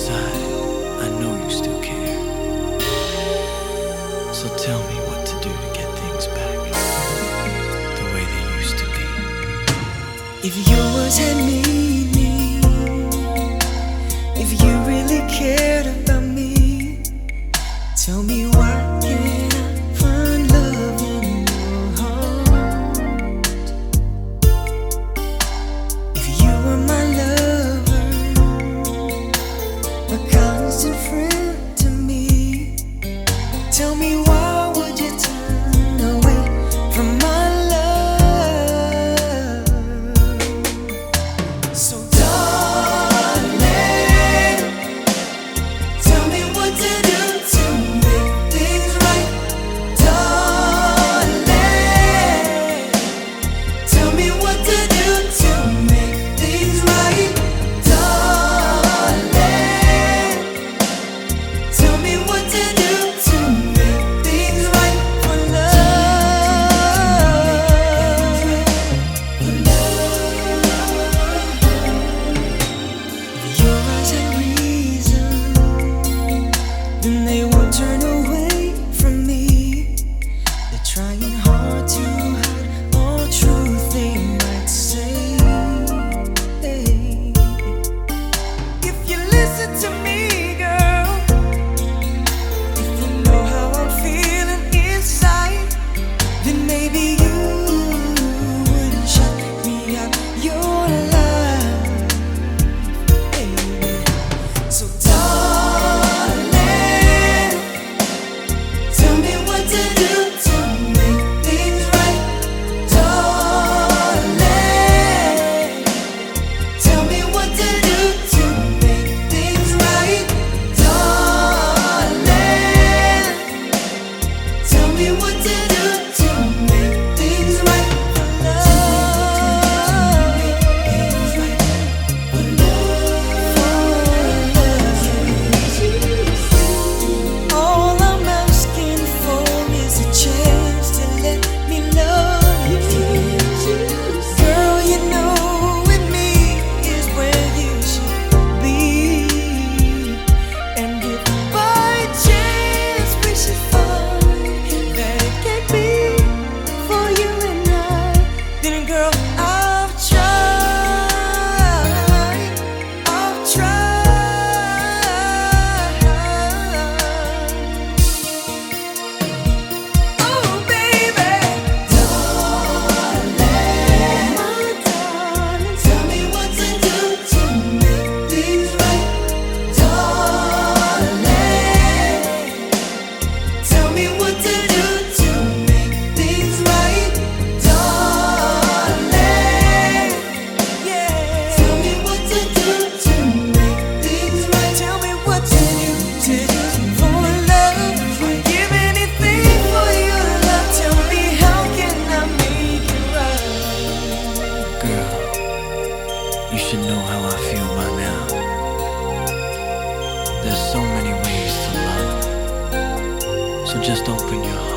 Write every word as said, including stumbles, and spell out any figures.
inside, I know you still care. So tell me what to do to get things back the way they used to be. If yours had meaning, if you really cared about me, tell me why can't I find love in your heart? If you were my lover, a constant friend to me, tell me why would you turn away from my love? So darling, tell me what to do to make things right. Darling, tell me what to do to make things right. Darling, tell me what to do to make things right for love. For love. If your eyes had reason, then they won't turn away from me. They're trying hard to hide all truth they might say. If you listen to me, girl, if you know how I'm feeling inside, then maybe you wouldn't shut me out your life, baby. So darling, tell me what to do to make things right. Darling, tell me what to do to make things right. Darling, tell me what to do to make things right for love. For love. All I'm asking for is a chance to let me love you. Girl, you know with me is where you should be. And if by chance we should find that it can't be for you and I, then girl, I've tried, I've tried. Oh baby, darling, my darling, tell me what to do to make things right. Darling, tell me what to do to make things right. Darling, yeah, tell me what to do to make things right. Tell me what to do to do for love. I'd give anything for your love. Tell me how can I make it right? Girl, you should know how I feel by now. There's so many ways to love, so just open your heart